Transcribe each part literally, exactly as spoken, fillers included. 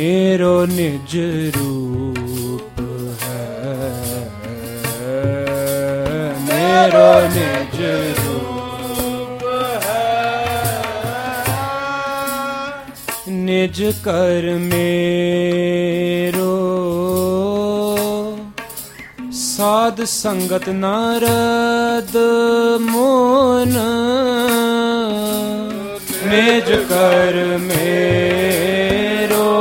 मेरो निज रूप है, मेरो निज रूप है। निज कर मेरो साध संगत नारद मोन, निज कर मेरो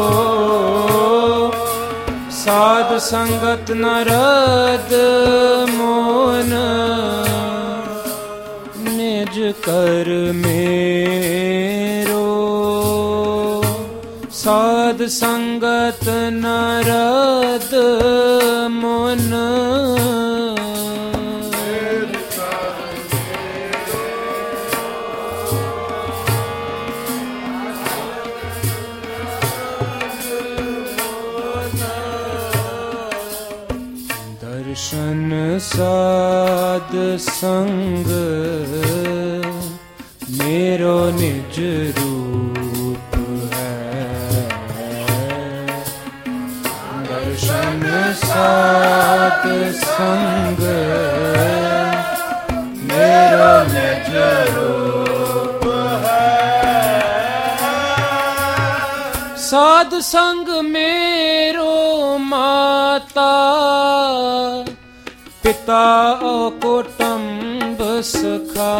साध संगत नारद मोन, निज कर मेरो साध संगत नारद मोन। दर्शन साध संग मेरो निज रूप है, दर्शन साध संग मेरो निज रूप है। साध संग मेरो माता पिता कुटुंब सखा,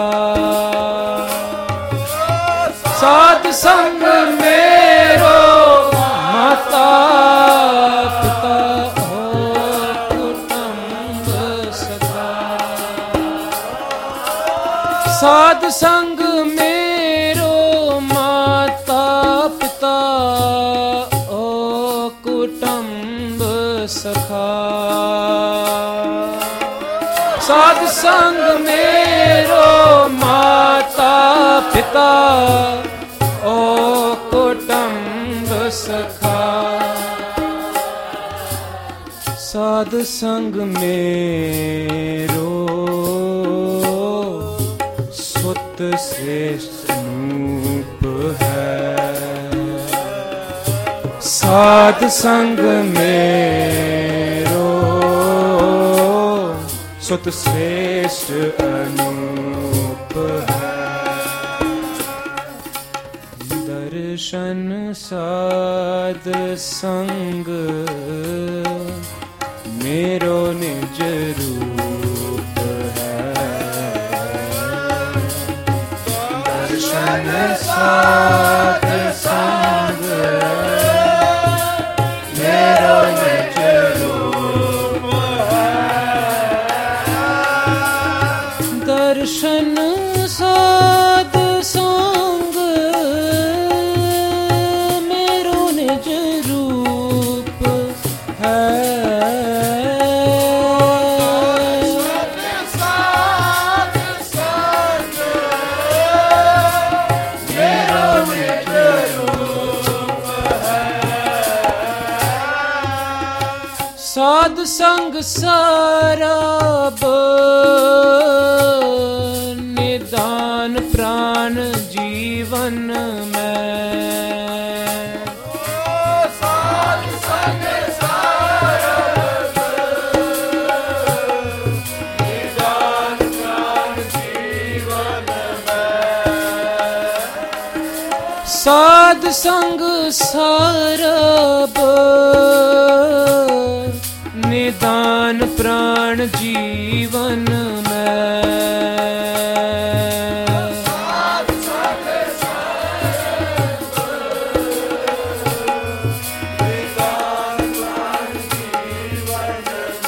साध संग मेरो माता पिता कुटुंब सखा, साध संग मेरो माता पिता कुटुंब सखा, साध संग मेरो माता पिता ओ कुटुंब सखा, साध संग मेरो सुत श्रेष्ठ रूप है, साध संग मेरो सुत श्रेष्ठ अनूप है। दर्शन साध संग मेरो निज रूप है, दर्शन साध संग मेरो निज रूप है, दर्शन साध संग मेरो निज रूप है, साध संग मेरो निज रूप है। साध संग सरब निदान प्राण जीवन में, साध संग सरब निदान प्राण जीवन में, साध संग सरब निदान प्राण जीवन में, साध संग सरब निदान प्राण जीवन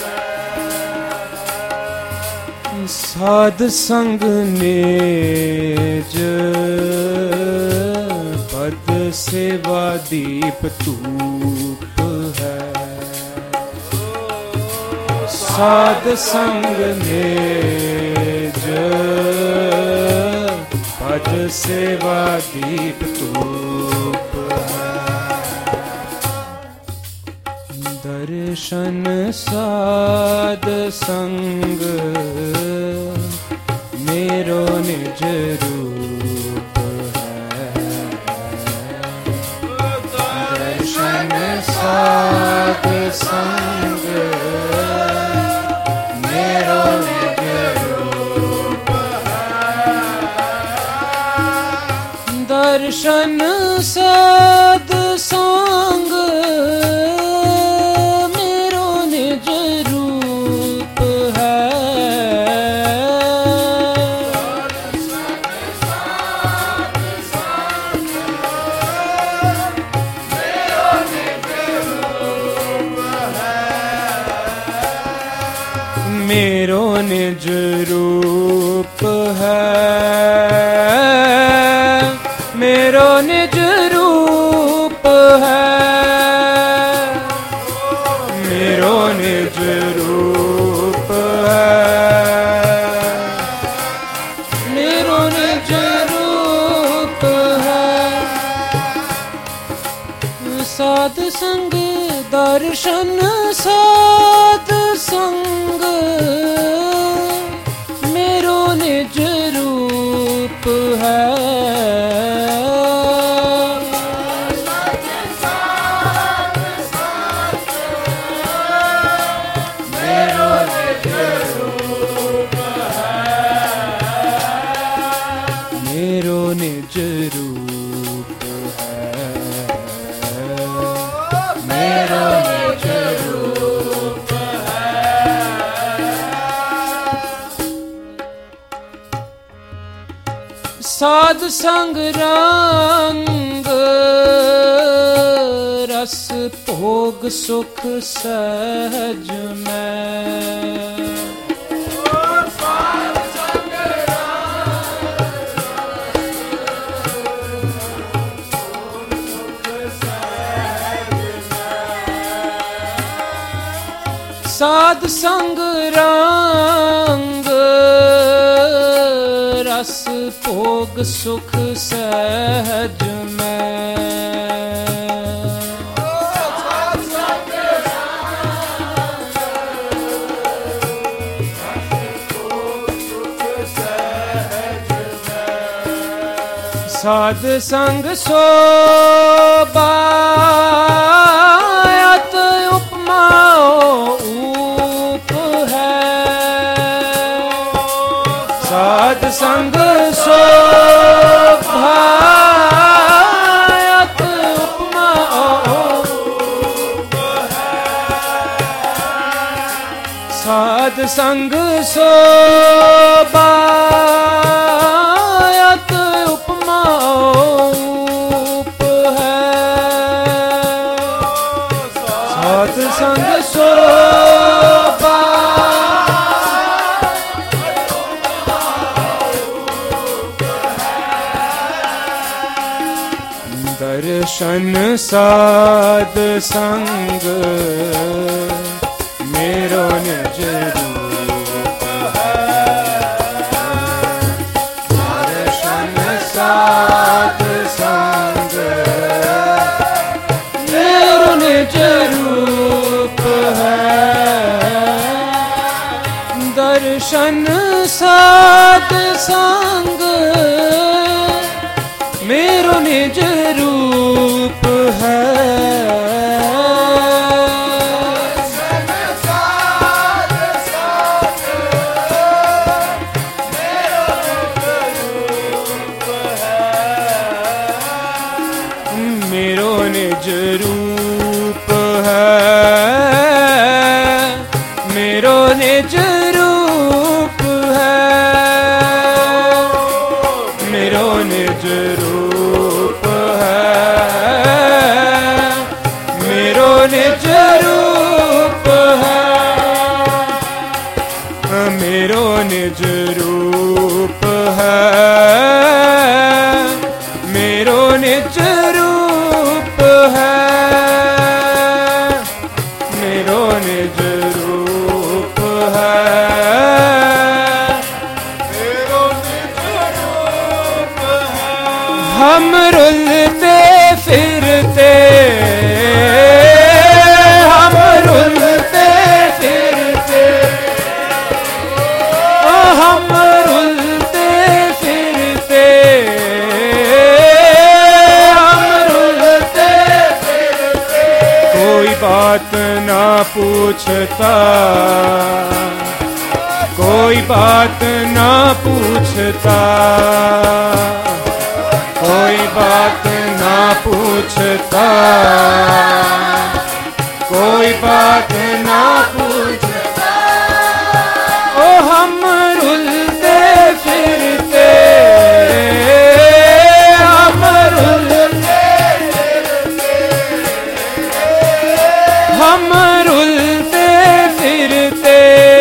में, साध संग निज पद सेवा दीप तूप है, साध संग निज पद सेवा दीप तूप है, दर्शन साध संग मेरो निज रूप है, दर्शन संग मेरो निज रूप है। दर्शन सद संग मेरो निज रूप है। मेरो निज रूप है, मेरो निज रूप है, मेरो निज रूप है, मेरो निज रूप है। साध संग दर्शन साध संग मेरो निज रूप है। मेरो निज रूप है, मेरो निज रूप है, मेरो निज रूप है। साध संग रंग रस भोग सुख सहज में। साध संग रंग रस भोग सुख सहज में। साध संग शोभायत उपमाओ ऊप है। साध संग शोभायत उपमाओ ऊप है। साध संग शोभायत उपमाऊप है। साध संग शोभा दर्शन साध संग मेरो निज रूप है। दर्शन साध संग मेरो निज रूप है। दर्शन साध संग मेरो निज रूप है। मेरो निज रूप है, मेरो निज रूप है, मेरो निज रूप है, मेरो निज रूप है, मेरो निज रूप है, मेरो निज रूप है। बात ना पूछता, कोई बात ना पूछता, कोई बात ना पूछता, कोई बात ना पूछता। ओ हम रुलते फिरते, हम रुलते फिरते, हम रुलते फिरते,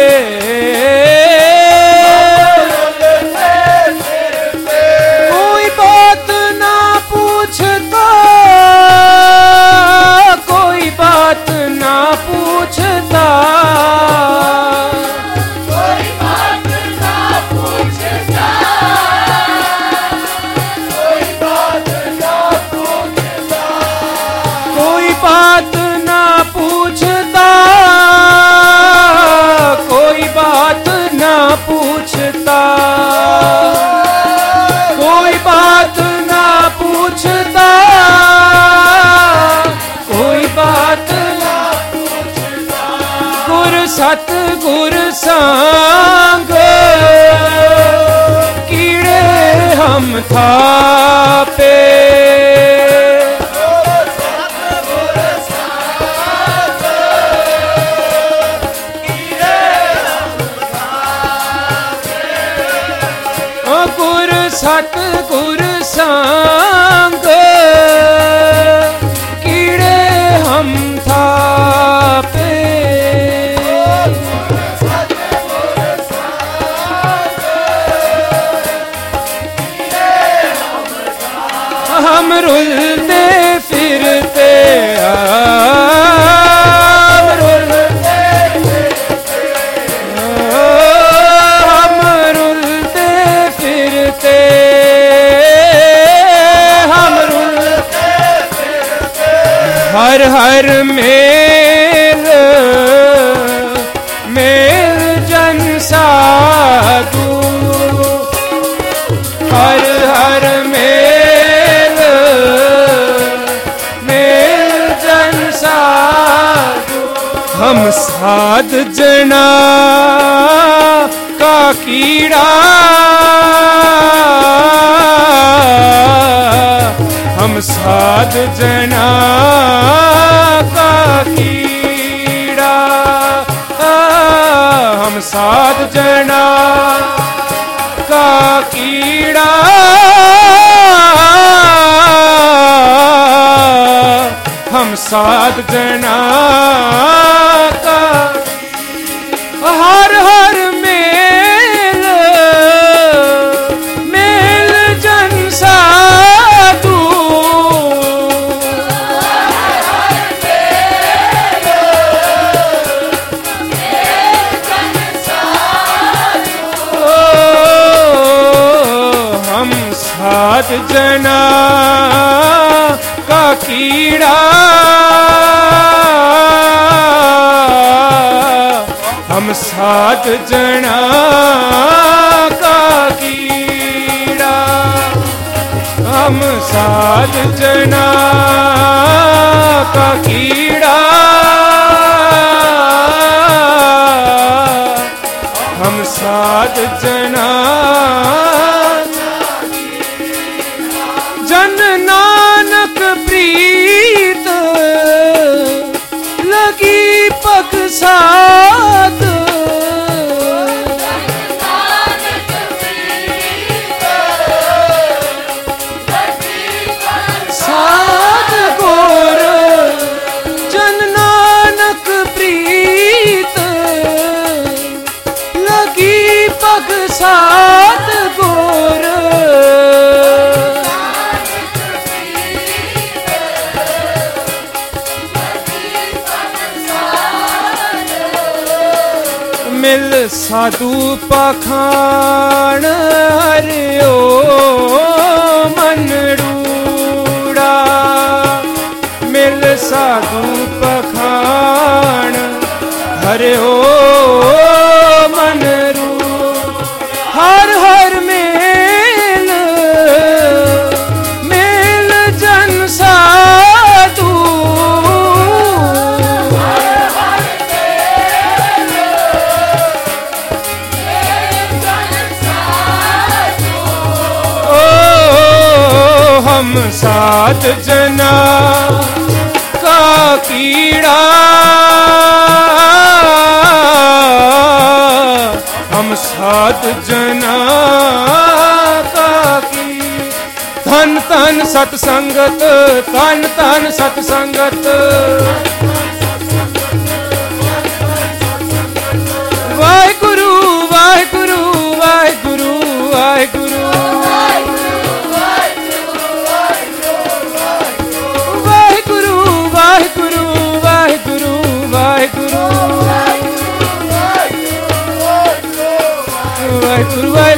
कोई बात ना पूछता, कोई बात ना पूछता, कोई बात ना पूछता, कोई बात ना पूछता, कोई बात ना पूछता, कोई बात ना पूछता, कोई बात ना पूछता, कोई बात ना पूछता। गुर सतगुर संग कीड़े हम थापे, सतगुर संग कीड़े हम थापे, ओ गुर सतगुर संग कीड़े हम थापे, हम रुलते फिरते, हम रुलते फिरते, हम रुलते फिरते, हम रुलते फिरते, हर हर मेल मेल जन साधु, हर हर मेल मेल जन साधु। हम साध जना का कीड़ा, हम साध जना का कीड़ा, हम साध जना का कीड़ा, हम साध जना का हर हर मेल मेल जन साधु, हम साध जना का कीड़ा, हम साध जना का कीड़ा, हम साध जना का कीड़ा, हम साध जना जन नानक प्रीत लगी पग साथ, साध गोर जन नानक प्रीत लगी पग साध गोर, मिल साधु पखान हरिओ मनरूड़ा, मिल साधु पखान हरिओ मनरू, हर हर मेल मेल जन साधु, सात जना का कीड़ा, हम सात जना का की। धन धन सतसंगत, धन धन सतसंगत, वाहिगुरु वाहिगुरु वाहिगुरु वाहिगुरु वाहिगुरु वाहिगुरु वाहिगुरु वाहिगुरु वाहिगुरु